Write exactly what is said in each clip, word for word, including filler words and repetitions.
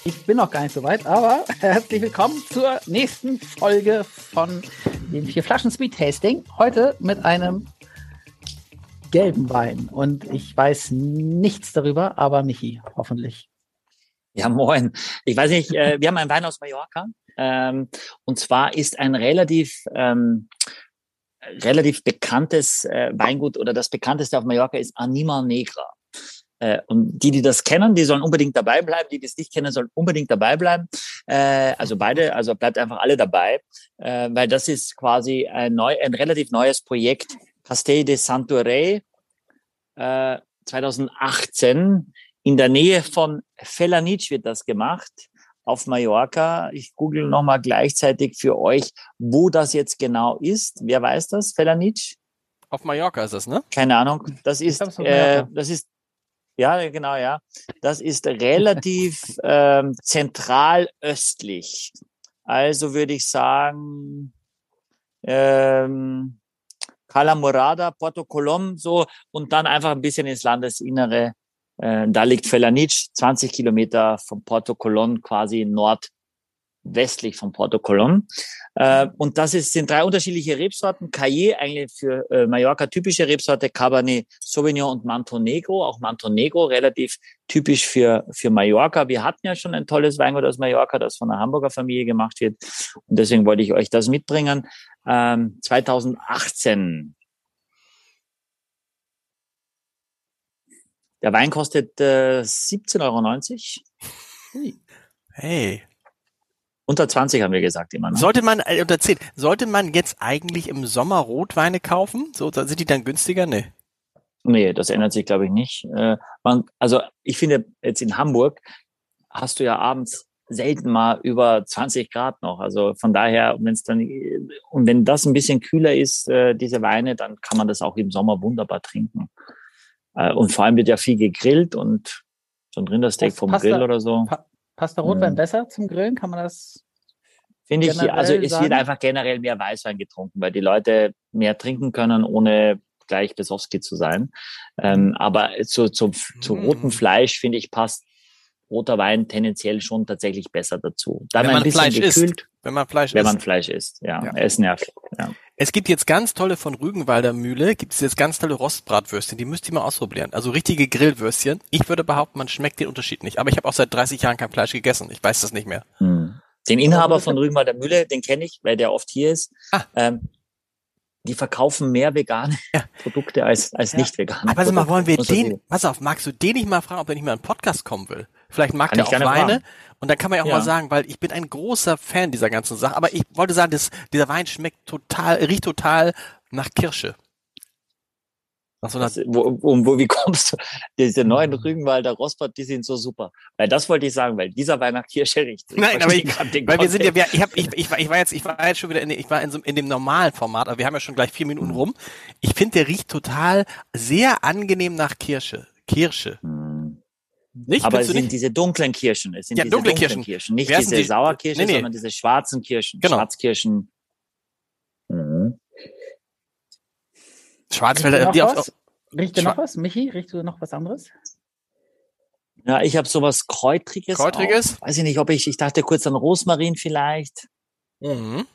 Ich bin noch gar nicht so weit, aber herzlich willkommen zur nächsten Folge von den vier Flaschen Speed Tasting. Heute mit einem gelben Wein. Und ich weiß nichts darüber, aber Michi, hoffentlich. Ja, moin. Ich weiß nicht, äh, wir haben einen Wein aus Mallorca. Ähm, und zwar ist ein relativ, ähm, relativ bekanntes äh, Weingut oder das bekannteste auf Mallorca ist Anima Negra. Äh, und die, die das kennen, die sollen unbedingt dabei bleiben. Die, die es nicht kennen, sollen unbedingt dabei bleiben. Äh, also beide, also bleibt einfach alle dabei, äh, weil das ist quasi ein, neu, ein relativ neues Projekt. Castell de Santorey, äh, zwanzig achtzehn. In der Nähe von Felanitx wird das gemacht, auf Mallorca. Ich google nochmal gleichzeitig für euch, wo das jetzt genau ist. Wer weiß das? Felanitx? Auf Mallorca ist das, ne? Keine Ahnung. Das ist, äh, das ist, ja, genau, ja. Das ist relativ ähm, zentral östlich. Also würde ich sagen, ähm, Cala Morada, Porto Colom, so, und dann einfach ein bisschen ins Landesinnere. Äh, da liegt Felanitx, zwanzig Kilometer von Porto Colom, quasi nordwestlich von Porto Colom. Äh, und das ist, sind drei unterschiedliche Rebsorten. Caillé, eigentlich für äh, Mallorca typische Rebsorte, Cabernet Sauvignon und Manto Negro. Auch Manto Negro, relativ typisch für, für Mallorca. Wir hatten ja schon ein tolles Weingut aus Mallorca, das von einer Hamburger Familie gemacht wird. Und deswegen wollte ich euch das mitbringen. Ähm, zwanzig achtzehn. Der Wein kostet äh, siebzehn Euro neunzig. Hey. Unter zwanzig haben wir gesagt immer. Ne? Sollte man, äh, unter zehn, sollte man jetzt eigentlich im Sommer Rotweine kaufen? So, sind die dann günstiger? Nee. Nee, das ändert sich, glaube ich, nicht. Äh, man, also ich finde, jetzt in Hamburg hast du ja abends selten mal über zwanzig Grad noch. Also von daher, wenn es dann, und wenn das ein bisschen kühler ist, äh, diese Weine, dann kann man das auch im Sommer wunderbar trinken. Und vor allem wird ja viel gegrillt und so ein Rindersteak vom passt Grill da, oder so. Pa- passt der Rotwein mhm. besser zum Grillen? Kann man das Finde ich, also es sagen? wird einfach generell mehr Weißwein getrunken, weil die Leute mehr trinken können, ohne gleich Besowski zu sein. Ähm, aber zu, zu, zu Mhm. rotem Fleisch, finde ich, passt roter Wein tendenziell schon tatsächlich besser dazu. Dann Wenn ein man bisschen Fleisch gekühlt, isst. Wenn man Fleisch wenn isst. man Fleisch isst. Ja, Ja. er ist nervig. Ja. Es gibt jetzt ganz tolle von Rügenwalder Mühle, gibt es jetzt ganz tolle Rostbratwürstchen, die müsst ihr mal ausprobieren. Also richtige Grillwürstchen. Ich würde behaupten, man schmeckt den Unterschied nicht. Aber ich habe auch seit dreißig Jahren kein Fleisch gegessen. Ich weiß das nicht mehr. Hm. Den Inhaber von Rügenwalder Mühle, den kenne ich, weil der oft hier ist. Ah. Ähm, die verkaufen mehr vegane Ja. Produkte als, als Ja. nicht vegane Aber sag mal, Produkte. wollen wir Muss man den, sehen. pass auf, magst du den nicht mal fragen, ob er nicht mal in einen Podcast kommen will? Vielleicht mag Kann der ich auch gerne Weine. fragen. Und dann kann man ja auch Ja. mal sagen, weil ich bin ein großer Fan dieser ganzen Sache. Aber ich wollte sagen, das, dieser Wein schmeckt total, riecht total nach Kirsche. Nach so einer, Das, wo, wo, wo, wie kommst du? Diese neuen Rügenwalder Rostbrat, die sind so super. Weil das wollte ich sagen, weil dieser Wein nach Kirsche riecht. Ich Nein, aber verstehe ich, grad den weil wir sind ja, Kontext. wir, ich, hab, ich, ich, war, ich war jetzt, ich war jetzt schon wieder in, ich war in, so, in dem normalen Format, aber wir haben ja schon gleich vier Minuten rum. Ich finde, der riecht total sehr angenehm nach Kirsche. Kirsche. Hm. Nicht? Aber es Findest du sind nicht? diese dunklen Kirschen. Es sind Ja, diese dunkle dunklen Kirschen. Kirschen. Nicht Wer sind diese die? Sauerkirsche, Nee, nee. sondern diese schwarzen Kirschen. Genau. Schwarzkirschen. Mhm. Schwarzwälder, Riecht die noch auf, was? Riecht du Schwa- noch was? Michi, riechst du noch was anderes? Ja, ich habe sowas Kräutriges. Kräutriges? Auch. Weiß ich nicht, ob ich, ich dachte kurz an Rosmarin vielleicht. Mhm.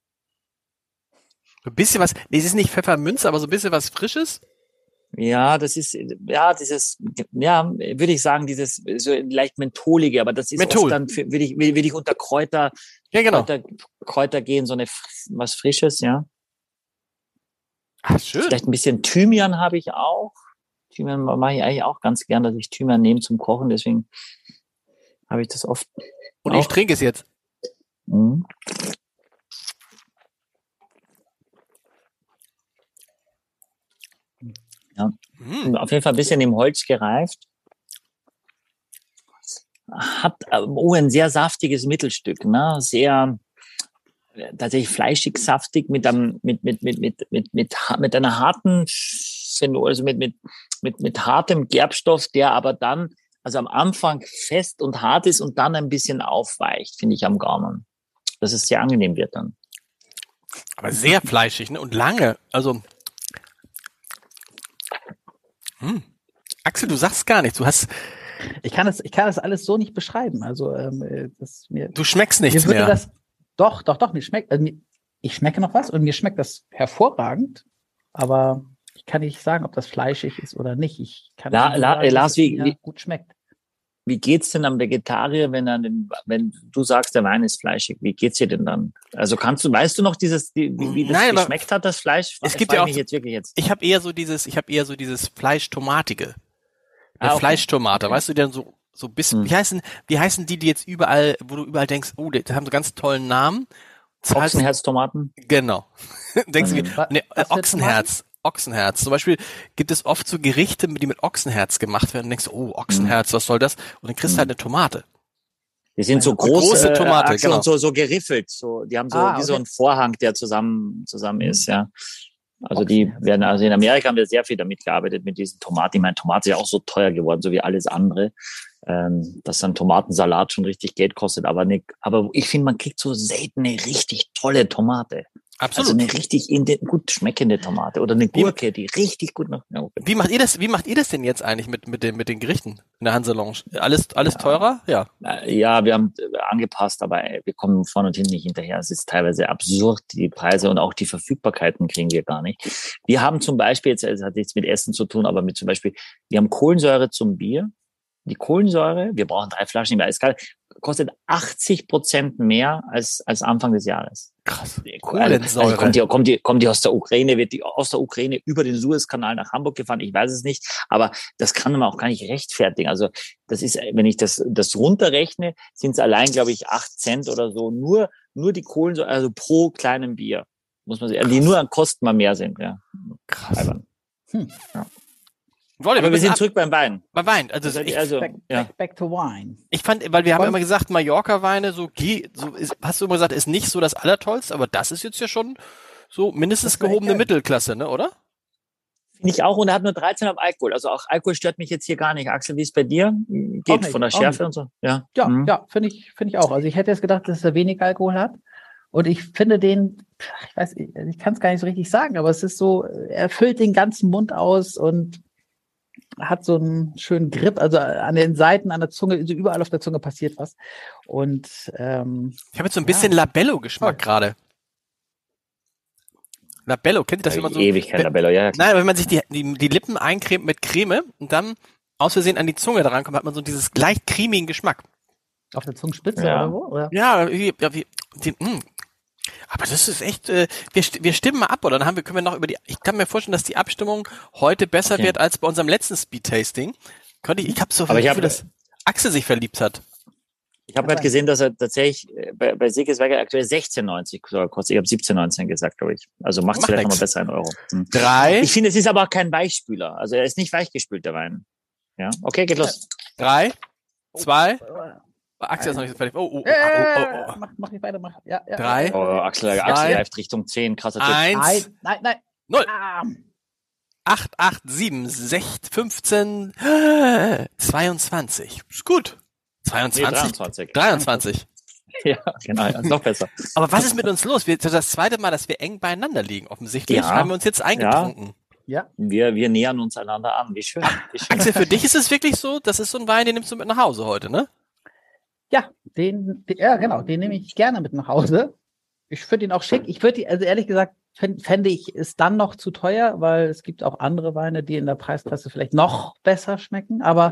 Ein bisschen was, nee, es ist nicht Pfefferminz, aber so ein bisschen was Frisches. Ja, das ist, ja, dieses, ja, würde ich sagen, dieses so leicht mentholige, aber das ist Menthol. oft dann, für, würde ich, würde ich unter Kräuter, Ja, genau. Kräuter, Kräuter gehen, so eine, was Frisches, ja. Ach, schön. Vielleicht ein bisschen Thymian habe ich auch. Thymian mache ich eigentlich auch ganz gern, dass ich Thymian nehme zum Kochen, deswegen habe ich das oft. Und auch. ich trinke es jetzt. Mhm. Ja. Mhm. Auf jeden Fall ein bisschen im Holz gereift. Hat oh, ein sehr saftiges Mittelstück, ne? Sehr tatsächlich fleischig, saftig mit einem mit mit mit mit mit mit, mit einer harten, also mit mit mit mit hartem Gerbstoff, der aber dann also am Anfang fest und hart ist und dann ein bisschen aufweicht, finde ich am Gaumen, dass es sehr angenehm wird dann. Aber sehr fleischig, ne? Und lange. Also hm. Axel, du sagst gar nichts. Du hast Ich kann das, ich kann das alles so nicht beschreiben. Also ähm, das mir. Du schmeckst nichts mir würde mehr. Das, doch, doch, doch. Mir schmeckt. Also mir, ich schmecke noch was und mir schmeckt das hervorragend. Aber ich kann nicht sagen, ob das fleischig ist oder nicht. Ich kann La, nur La, sagen, Lars, dass es wie, mir wie, gut schmeckt. wie geht's denn am Vegetarier, wenn er den, wenn du sagst, der Wein ist fleischig? Wie geht's dir denn dann? Also kannst du, weißt du noch dieses, wie, wie das Nein, geschmeckt hat, das Fleisch? Es Ich gibt frage ja auch mich so- jetzt wirklich jetzt. Ich habe eher so dieses, ich habe eher so dieses Fleischtomatige. Eine Ah, okay. Fleischtomate, Okay. weißt du, die dann so so bis Hm. wie heißen wie heißen die, die jetzt überall, wo du überall denkst, oh, die haben so ganz tollen Namen. Zahlst- Ochsenherztomaten? Genau. Denkst du, Mhm. wie, nee, Was für Ochsenherz. Ochsenherz. Zum Beispiel gibt es oft so Gerichte, die mit Ochsenherz gemacht werden. Und denkst du, oh, Ochsenherz, was soll das? Und dann kriegst du halt eine Tomate. Die sind so Eine groß, große äh, Tomate, Axel, genau. und so, so geriffelt. So, die haben so Ah, wie so okay. einen Vorhang, der zusammen, zusammen Mhm. ist, ja. Also die Ochsenherz. werden, also in Amerika haben wir sehr viel damit gearbeitet, mit diesen Tomaten. Ich meine, Tomate ist ja auch so teuer geworden, so wie alles andere, ähm, dass dann Tomatensalat schon richtig Geld kostet. Aber nicht, aber ich finde, man kriegt so selten eine richtig tolle Tomate. Absolut. Also eine richtig in den, gut schmeckende Tomate oder eine Wie- Gurke, die richtig gut noch. Ja, okay. Wie macht ihr das, wie macht ihr das denn jetzt eigentlich mit, mit den, mit den Gerichten in der Hanselounge? Alles, alles Ja. teurer? Ja. Äh, Ja, wir haben äh, angepasst, aber äh, wir kommen vorne und hinten nicht hinterher. Es ist teilweise absurd, die Preise und auch die Verfügbarkeiten kriegen wir gar nicht. Wir haben zum Beispiel, jetzt, es hat nichts mit Essen zu tun, aber mit zum Beispiel, wir haben Kohlensäure zum Bier. Die Kohlensäure, wir brauchen drei Flaschen im Eiskalt, kostet achtzig Prozent mehr als, als Anfang des Jahres. Krass. Also, Kohlensäure. also kommt, die, kommt, die, kommt die aus der Ukraine, wird die aus der Ukraine über den Suezkanal nach Hamburg gefahren? Ich weiß es nicht, aber das kann man auch gar nicht rechtfertigen. Also das ist, wenn ich das, das runterrechne, sind es allein, glaube ich, acht Cent oder so. Nur, nur die Kohlensäure, also pro kleinem Bier, muss man sagen, die nur an Kosten mal mehr sind. Ja. Krass. Albern. Hm. Ja. Wollt ihr, Aber wir müssen sind ab- zurück beim Wein. Bei Wein. Also Also, ich, also Back, ja. back, back to wine. ich fand, weil wir haben Und- immer gesagt, Mallorca-Weine, so, geh- so ist, hast du immer gesagt, ist nicht so das Allertollste, aber das ist jetzt ja schon so mindestens Das war gehobene geil. Mittelklasse, ne, oder? Finde ich auch, und er hat nur dreizehn auf Alkohol. Also auch Alkohol stört mich jetzt hier gar nicht. Axel, wie es bei dir geht, Auch nicht, von der auch Schärfe nicht. und so? Ja, Ja, Mhm. ja, finde ich, finde ich auch. Also ich hätte jetzt gedacht, dass er wenig Alkohol hat. Und ich finde den, ich weiß, ich, ich kann es gar nicht so richtig sagen, aber es ist so, er füllt den ganzen Mund aus und hat so einen schönen Grip, also an den Seiten, an der Zunge, also überall auf der Zunge passiert was. Und ähm, Ich habe jetzt so ein Ja. bisschen Labello-Geschmack Toll. gerade. Labello, kennt ihr das, wenn man so... Ewigkeit, Labello, ja, ja. klar. Nein, aber wenn man sich die, die, die Lippen eincremt mit Creme und dann aus Versehen an die Zunge daran kommt, hat man so dieses leicht cremigen Geschmack. auf der Zungenspitze Ja. oder wo? Oder? Ja, wie, ja, wie, die, mh. Aber das ist echt, äh, wir, st- wir stimmen mal ab, oder? Dann haben wir, können wir noch über die, ich kann mir vorstellen, dass die Abstimmung heute besser Okay. wird als bei unserem letzten Speed-Tasting. Könnte ich, ich habe so Aber ich viel, hab- dass Axel sich verliebt hat. Ich habe gerade gesehen, dass er tatsächlich äh, bei, bei Siegelsberger aktuell sechzehn neunzig sogar kostet. Ich habe siebzehn neunzehn gesagt, glaube ich. Also macht es Macht vielleicht nix. nochmal besser in Euro. Hm. Drei, Ich finde, es ist aber auch kein Weichspüler. Also er ist nicht weichgespült, der Wein. Ja, okay, geht los. drei, zwei, Äh, Axel ist noch nicht so fertig. Oh, oh, oh, äh, oh, oh, oh. Mach, mach nicht weiter, mach. Ja, ja, Drei, Oh, Axel, Zwei, Axel greift Richtung zehn, krasser Typ. Nein, eins, nein, nein. null. Ah, acht, acht, sieben, sechs, fünfzehn, zweiundzwanzig. Ist gut. Nee, zweiundzwanzig? dreiundzwanzig. dreiundzwanzig. Ja, genau, ja, noch besser. Aber was ist mit uns los? Wir, das ist das zweite Mal, dass wir eng beieinander liegen. Offensichtlich Ja. haben wir uns jetzt eingetrunken. ja. Wir, wir nähern uns einander an. Wie schön. Wie schön. Axel, für dich ist es wirklich so, das ist so ein Wein, den nimmst du mit nach Hause heute, ne? Ja, den, den, ja, genau, den nehme ich gerne mit nach Hause. Ich finde ihn auch schick. Ich würde, also ehrlich gesagt, fänd, fände ich es dann noch zu teuer, weil es gibt auch andere Weine, die in der Preisklasse vielleicht noch besser schmecken. Aber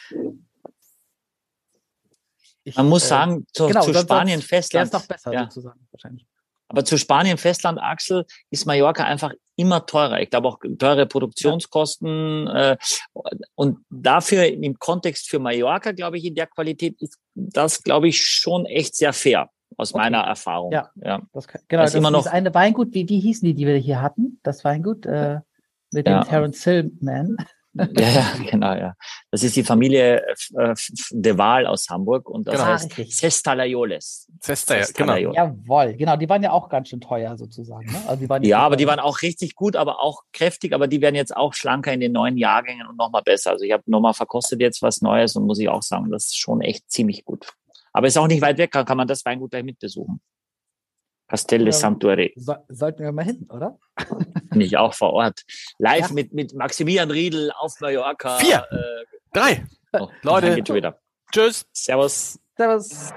ich, Man muss äh, sagen, zu, genau, zu sonst- Spanien Der ist Festland. noch besser Ja. sozusagen wahrscheinlich. Aber zu Spanien Festland, Axel, ist Mallorca einfach immer teurer. Ich glaube auch teure Produktionskosten. Äh, und dafür im Kontext für Mallorca, glaube ich, in der Qualität ist das, glaube ich, schon echt sehr fair aus Okay. meiner Erfahrung. Ja. ja. Das kann, genau, Das das ist immer ist noch- eine Weingut, wie, wie hießen die, die wir hier hatten? Das Weingut äh, mit dem Ja. Terence Hillman. Ja, ja, genau, ja. Das ist die Familie äh, de Waal aus Hamburg und das Genau. heißt Richtig. Cestalayoles. Zester, genau. Cestalayoles. Jawohl, genau, die waren ja auch ganz schön teuer sozusagen. Ne? Also die waren Ja, nicht aber die teuer. waren auch richtig gut, aber auch kräftig, aber die werden jetzt auch schlanker in den neuen Jahrgängen und nochmal besser. Also ich habe nochmal verkostet jetzt was Neues und muss ich auch sagen, das ist schon echt ziemlich gut. Aber ist auch nicht weit weg, kann, kann man das Weingut gleich mitbesuchen. Castel de Ja. Santuari, So, sollten wir mal hin, oder? bin ich auch vor Ort. Live Ja. mit, mit Maximilian Riedl auf Mallorca. Vier. Äh, Drei. Oh, Leute. Geht schon wieder. Tschüss. Servus. Servus.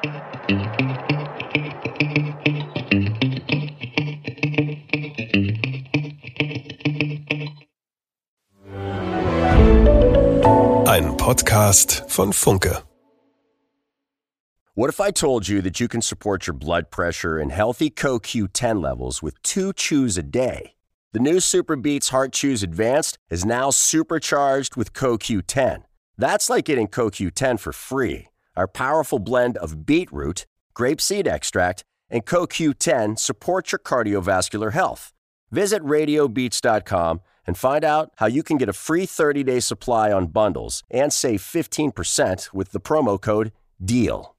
Ein Podcast von Funke. What if I told you that you can support your blood pressure and healthy C O Q ten levels with two chews a day? The new Super Beats Heart Chews Advanced is now supercharged with C O Q ten. That's like getting C O Q ten for free. Our powerful blend of beetroot, grapeseed extract, and C O Q ten supports your cardiovascular health. Visit radio beats dot com and find out how you can get a free thirty-day supply on bundles and save fifteen percent with the promo code DEAL.